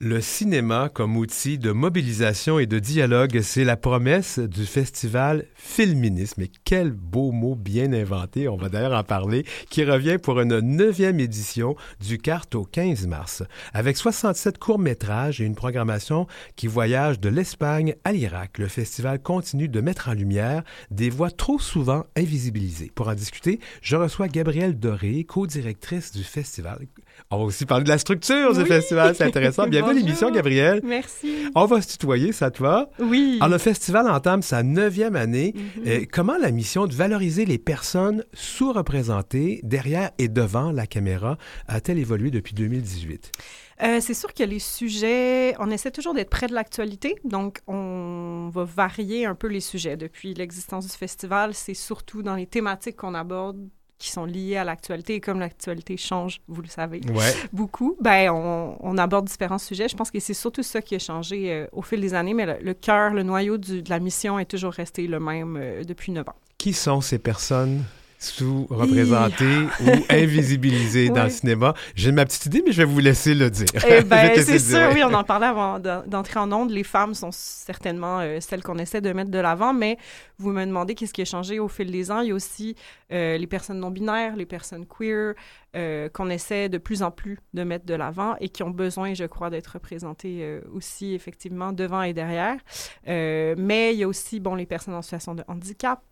Le cinéma comme outil de mobilisation et de dialogue, c'est la promesse du festival Filminisme. Et quel beau mot bien inventé, on va d'ailleurs en parler, qui revient pour une 9e édition du 4 au 15 mars. Avec 67 courts-métrages et une programmation qui voyage de l'Espagne à l'Irak, le festival continue de mettre en lumière des voix trop souvent invisibilisées. Pour en discuter, je reçois Gabrielle Doré, co-directrice du festival. On va aussi parler de la structure du festival, c'est intéressant. Bienvenue à l'émission, Gabrielle. Merci. On va se tutoyer, ça te va? Oui. Alors, le festival entame sa 9e année. Comment la mission de valoriser les personnes sous-représentées derrière et devant la caméra a-t-elle évolué depuis 2018? C'est sûr que les sujets, on essaie toujours d'être près de l'actualité, donc on va varier un peu les sujets. Depuis l'existence du festival, c'est surtout dans les thématiques qu'on aborde qui sont liées à l'actualité. Et comme l'actualité change, vous le savez, beaucoup, ben on aborde différents sujets. Je pense que c'est surtout ça qui a changé au fil des années, mais le cœur, le noyau de la mission est toujours resté le même depuis 9 ans. Qui sont ces personnes sous-représentées ou invisibilisées dans le cinéma? J'ai ma petite idée, mais je vais vous laisser le dire. C'est sûr, oui, on en parlait avant d'entrer en ondes. Les femmes sont certainement celles qu'on essaie de mettre de l'avant, mais vous me demandez qu'est-ce qui a changé au fil des ans. Il y a aussi les personnes non-binaires, les personnes queer, qu'on essaie de plus en plus de mettre de l'avant et qui ont besoin, je crois, d'être représentées aussi, effectivement, devant et derrière. Mais il y a aussi, les personnes en situation de handicap,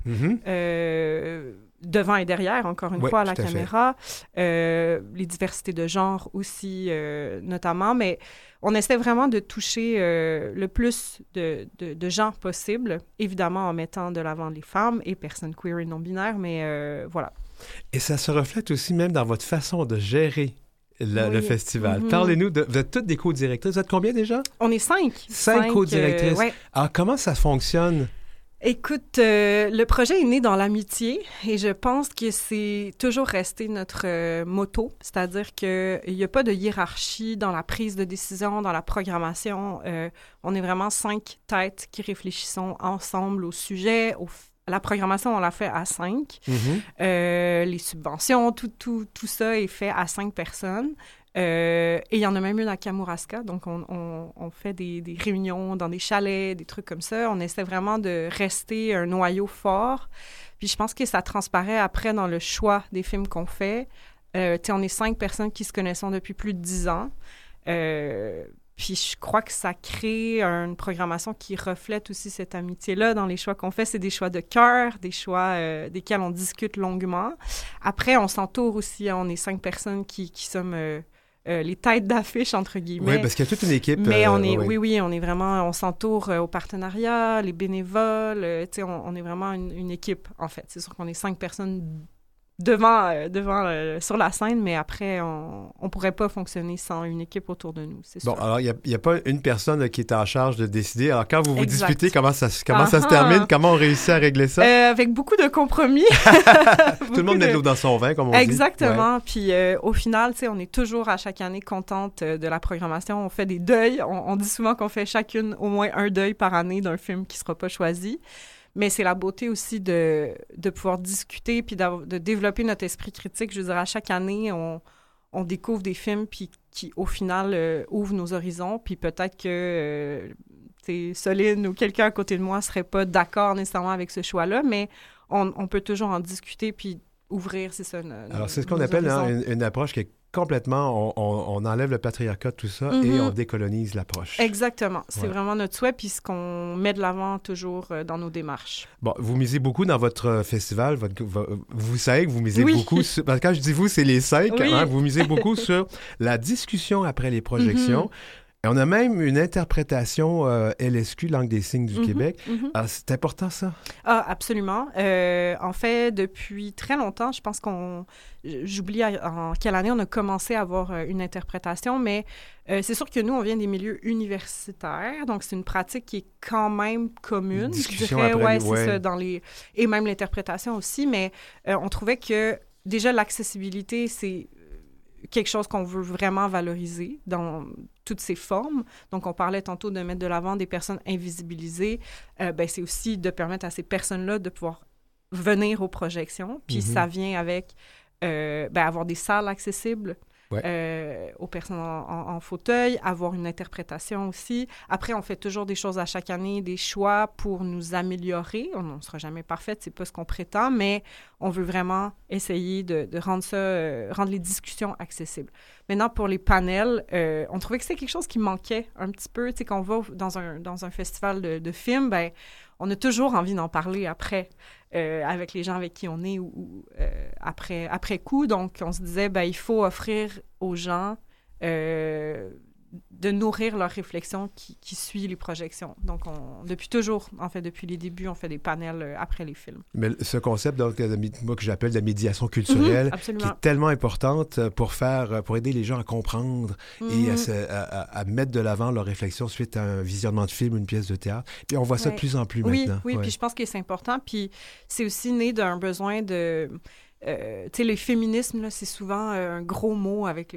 devant et derrière, encore une fois, à la caméra. Les diversités de genre aussi, notamment. Mais on essaie vraiment de toucher le plus de gens possible, évidemment en mettant de l'avant les femmes et personnes queer et non-binaires, mais voilà. Et ça se reflète aussi même dans votre façon de gérer le festival. Parlez-nous, vous êtes toutes des co-directrices. Vous êtes combien déjà? On est 5. 5 co-directrices. Alors, comment ça fonctionne? Écoute, le projet est né dans l'amitié et je pense que c'est toujours resté notre motto, c'est-à-dire qu'il n'y a pas de hiérarchie dans la prise de décision, dans la programmation. On est vraiment 5 têtes qui réfléchissons ensemble au sujet, la programmation, on l'a fait à 5. Les subventions, tout ça est fait à 5 personnes. Et il y en a même une à Kamouraska, donc on fait des réunions dans des chalets, des trucs comme ça. On essaie vraiment de rester un noyau fort. Puis je pense que ça transparaît après dans le choix des films qu'on fait. On est 5 personnes qui se connaissent depuis plus de 10 ans. Puis je crois que ça crée une programmation qui reflète aussi cette amitié-là dans les choix qu'on fait. C'est des choix de cœur, des choix desquels on discute longuement. Après, on s'entoure aussi. On est 5 personnes qui sommes les têtes d'affiche, entre guillemets. Oui, parce qu'il y a toute une équipe. Mais on est, on est vraiment... On s'entoure au partenariat, les bénévoles. On est vraiment une équipe, en fait. C'est sûr qu'on est 5 personnes devant sur la scène, mais après, on ne pourrait pas fonctionner sans une équipe autour de nous, c'est sûr. Bon, alors, il n'y a pas une personne qui est en charge de décider. Alors, quand vous disputez, comment ça se termine? Comment on réussit à régler ça? Avec beaucoup de compromis. Tout le monde met de l'eau dans son vin, comme on dit. Exactement. Puis, au final, on est toujours, à chaque année, contente de la programmation. On fait des deuils. On dit souvent qu'on fait chacune au moins un deuil par année d'un film qui ne sera pas choisi. Mais c'est la beauté aussi de pouvoir discuter puis de développer notre esprit critique. Je veux dire, à chaque année, on découvre des films puis qui, au final, ouvrent nos horizons. Puis peut-être que Soline ou quelqu'un à côté de moi ne serait pas d'accord nécessairement avec ce choix-là, mais on peut toujours en discuter puis ouvrir, c'est ça. Alors, c'est ce qu'on appelle une approche qui est complètement, on enlève le patriarcat, tout ça, et on décolonise l'approche. Exactement. C'est vraiment notre souhait, puis ce qu'on met de l'avant toujours dans nos démarches. Bon, vous misez beaucoup dans votre festival. Vous savez que vous misez beaucoup sur... Parce que quand je dis vous, c'est les 5. Vous misez beaucoup sur la discussion après les projections. Et on a même une interprétation LSQ, Langue des signes du Québec. C'est important, ça? Ah, absolument. En fait, depuis très longtemps, je pense j'oublie en quelle année on a commencé à avoir une interprétation, mais c'est sûr que nous, on vient des milieux universitaires, donc c'est une pratique qui est quand même commune. Discussion je dirais, après, c'est ça, et même l'interprétation aussi, mais on trouvait que déjà l'accessibilité, c'est quelque chose qu'on veut vraiment valoriser dans toutes ses formes. Donc, on parlait tantôt de mettre de l'avant des personnes invisibilisées. C'est aussi de permettre à ces personnes-là de pouvoir venir aux projections. Puis ça vient avec avoir des salles accessibles, aux personnes en fauteuil, avoir une interprétation aussi. Après, on fait toujours des choses à chaque année, des choix pour nous améliorer. On ne sera jamais parfaite, c'est pas ce qu'on prétend, mais on veut vraiment essayer de rendre rendre les discussions accessibles. Maintenant, pour les panels, on trouvait que c'était quelque chose qui manquait un petit peu. Tu sais, quand on va dans un festival de films, ben, on a toujours envie d'en parler après, avec les gens avec qui on est ou après coup. Donc, on se disait, ben, il faut offrir aux gens de nourrir leur réflexion qui suit les projections. Donc, depuis toujours, en fait, depuis les débuts, on fait des panels après les films. Mais ce concept, donc, moi, que j'appelle la médiation culturelle, qui est tellement importante pour aider les gens à comprendre et à mettre de l'avant leur réflexion suite à un visionnement de film ou une pièce de théâtre. Puis on voit ça de plus en plus maintenant. Oui, puis je pense que c'est important. Puis c'est aussi né d'un besoin de... tu sais, le féminisme, là, c'est souvent un gros mot avec...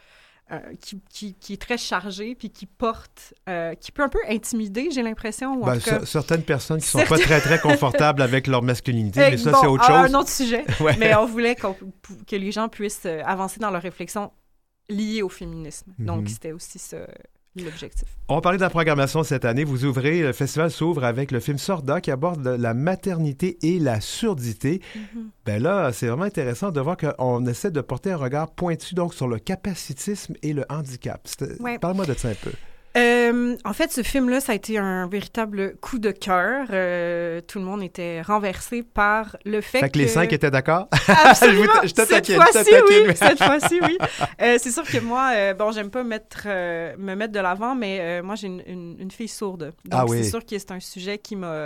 qui est très chargé, puis qui peut un peu intimider, j'ai l'impression. Ou en tout cas, certaines personnes qui ne sont pas très, très confortables avec leur masculinité, mais ça, c'est autre chose. Un autre sujet. Mais on voulait que les gens puissent avancer dans leur réflexion liée au féminisme. Donc, c'était aussi ça, l'objectif. On va parler de la programmation cette année. Le festival s'ouvre avec le film Sorda qui aborde la maternité et la surdité. Ben là, c'est vraiment intéressant de voir qu'on essaie de porter un regard pointu donc sur le capacitisme et le handicap. Parle-moi de ça un peu. En fait, ce film-là, ça a été un véritable coup de cœur. Tout le monde était renversé par le fait que... les 5 étaient d'accord? Absolument! Cette fois-ci, oui. C'est sûr que moi, j'aime pas me mettre de l'avant, mais moi, j'ai une fille sourde. Donc, c'est sûr que c'est un sujet qui m'a...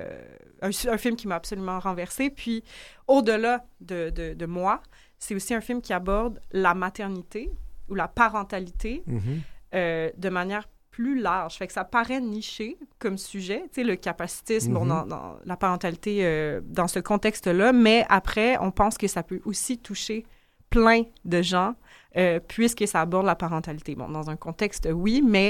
un film qui m'a absolument renversé. Puis, au-delà de moi, c'est aussi un film qui aborde la maternité ou la parentalité de manière plus large. Fait que ça paraît niché comme sujet, tu sais, le capacitisme, dans la parentalité dans ce contexte-là, mais après, on pense que ça peut aussi toucher plein de gens puisque ça aborde la parentalité. Bon, dans un contexte, oui, mais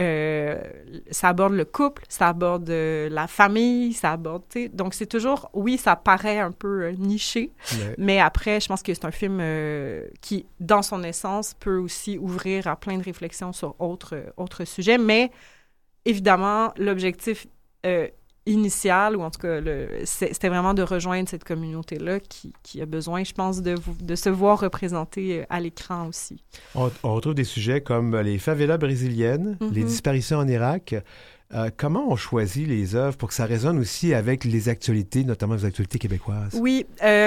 ça aborde le couple, ça aborde la famille, ça aborde, tu sais, donc c'est toujours, oui, ça paraît un peu niché, mais après, je pense que c'est un film qui, dans son essence, peut aussi ouvrir à plein de réflexions sur autres sujets, mais évidemment, l'objectif initial, ou en tout cas, c'était vraiment de rejoindre cette communauté-là qui a besoin, je pense, de se voir représentée à l'écran aussi. On retrouve des sujets comme les favelas brésiliennes, les disparitions en Irak. Comment on choisit les œuvres pour que ça résonne aussi avec les actualités, notamment les actualités québécoises? Oui,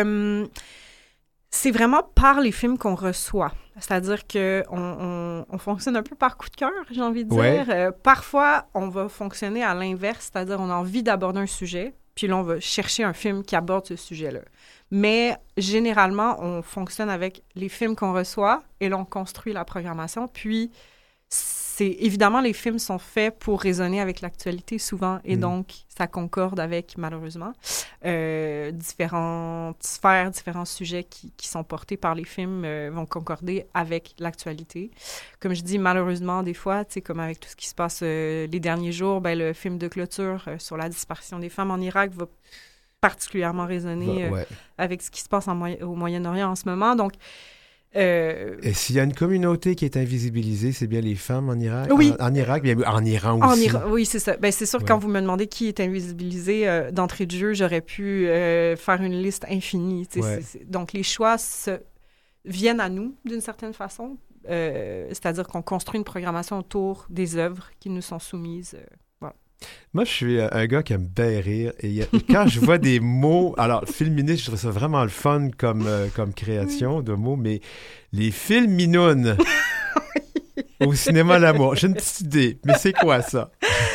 c'est vraiment par les films qu'on reçoit. C'est-à-dire qu'on fonctionne un peu par coup de cœur, j'ai envie de dire. Parfois, on va fonctionner à l'inverse, c'est-à-dire on a envie d'aborder un sujet, puis là, on va chercher un film qui aborde ce sujet-là. Mais généralement, on fonctionne avec les films qu'on reçoit, et là, on construit la programmation, puis évidemment, les films sont faits pour résonner avec l'actualité souvent, et donc, ça concorde avec, malheureusement, différentes sphères, différents sujets qui sont portés par les films vont concorder avec l'actualité. Comme je dis, malheureusement, des fois, tu sais, comme avec tout ce qui se passe les derniers jours, ben, le film de clôture sur la disparition des femmes en Irak va particulièrement résonner avec ce qui se passe au Moyen-Orient en ce moment. Donc, et s'il y a une communauté qui est invisibilisée, c'est bien les femmes en Irak? Oui. En Irak, bien en Iran aussi. Oui, c'est ça. Ben, c'est sûr que quand vous me demandez qui est invisibilisé, d'entrée de jeu, j'aurais pu faire une liste infinie. Donc, les choix viennent à nous, d'une certaine façon. C'est-à-dire qu'on construit une programmation autour des œuvres qui nous sont soumises. Voilà. Moi, je suis un gars qui aime bien rire. Et quand je vois des mots... Alors, féministe, je trouve ça vraiment le fun comme création de mots, mais les films minounes au cinéma l'amour, j'ai une petite idée, mais c'est quoi ça?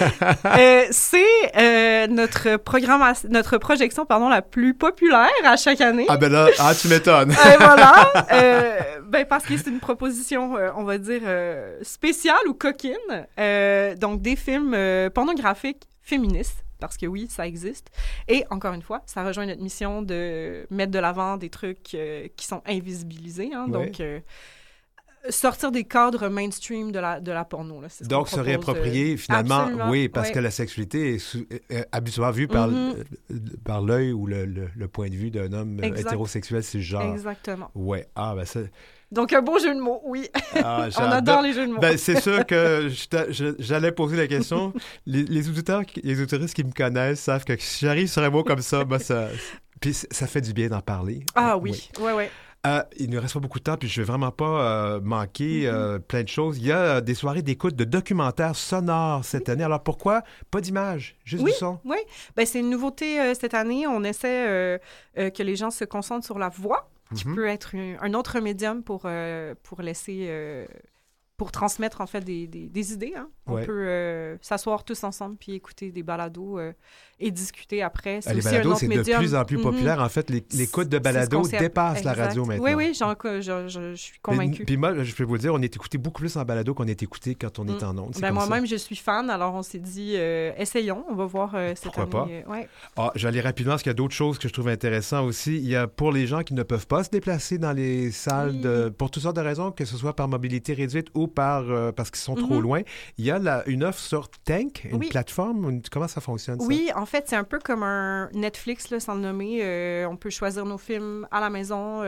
C'est notre projection la plus populaire à chaque année. Ah ben là, tu m'étonnes. Voilà. Parce que c'est une proposition, on va dire, spéciale ou coquine. Donc, des films pornographiques féministes. Parce que oui, ça existe. Et encore une fois, ça rejoint notre mission de mettre de l'avant des trucs qui sont invisibilisés. Hein, donc, sortir des cadres mainstream de la porno. Là, donc, se réapproprier finalement, absolument, parce que la sexualité est habituellement vue par l'œil ou le point de vue d'un homme hétérosexuel cisgenre. Exactement. Oui. Ah, ben ça... Donc, un beau jeu de mots, oui. Ah, On adore les jeux de mots. Ben, c'est sûr que j'allais poser la question. Les auditeurs, les auditeuristes qui me connaissent savent que si j'arrive sur un mot comme ça, ben puis ça fait du bien d'en parler. Ah oui, oui. Il ne nous reste pas beaucoup de temps, puis je ne vais vraiment pas manquer plein de choses. Il y a des soirées d'écoute de documentaires sonores cette année. Alors pourquoi pas d'image, juste du son? Oui, ben, c'est une nouveauté cette année. On essaie que les gens se concentrent sur la voix, qui peut être un autre médium pour laisser... pour transmettre, en fait, des idées. Hein. On peut s'asseoir tous ensemble puis écouter des balados et discuter après. Les balados, c'est de plus en plus populaire. En fait, l'écoute de balados dépasse la radio maintenant. Oui, je suis convaincue. Puis moi, je peux vous le dire, on est écouté beaucoup plus en balado qu'on est écouté quand on est en ondes. Ben moi-même, je suis fan. Alors, on s'est dit, essayons. On va voir cette année. Pourquoi pas? Je vais aller rapidement parce qu'il y a d'autres choses que je trouve intéressantes aussi. Il y a pour les gens qui ne peuvent pas se déplacer dans les salles pour toutes sortes de raisons, que ce soit par mobilité réduite ou parce qu'ils sont trop loin. Il y a une offre sur Tank, une plateforme. Comment ça fonctionne, ça? Oui, en fait, c'est un peu comme un Netflix, là, sans le nommer. On peut choisir nos films à la maison.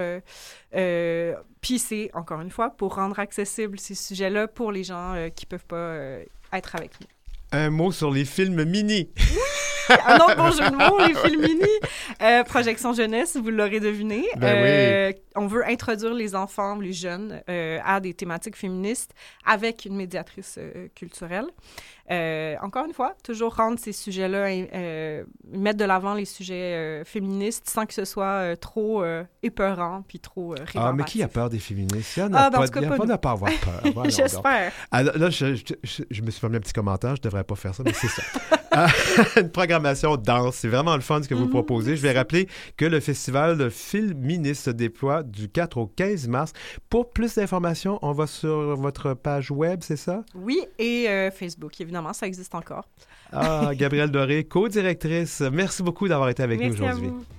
Puis c'est, encore une fois, pour rendre accessibles ces sujets-là pour les gens qui ne peuvent pas être avec nous. Un mot sur les films mini. Un autre bon jeu de mots, les films mini. Projection jeunesse, vous l'aurez deviné. Oui. On veut introduire les enfants, les jeunes, à des thématiques féministes avec une médiatrice culturelle. Encore une fois, toujours rendre ces sujets-là, mettre de l'avant les sujets féministes sans que ce soit trop épeurant puis trop rébarbatif. Ah, mais qui a peur des féministes? Il n'y a pas à avoir peur. J'espère. Alors, là, je me suis fait un petit commentaire. Je ne devrais pas faire ça, mais c'est ça. Une programmation dense. C'est vraiment le fun ce que vous proposez. Je vais rappeler que le festival féministe se déploie du 4 au 15 mars. Pour plus d'informations, on va sur votre page web, c'est ça? Oui, et Facebook, évidemment, ça existe encore. Gabrielle Doré, co-directrice. Merci beaucoup d'avoir été avec nous aujourd'hui. Merci à vous.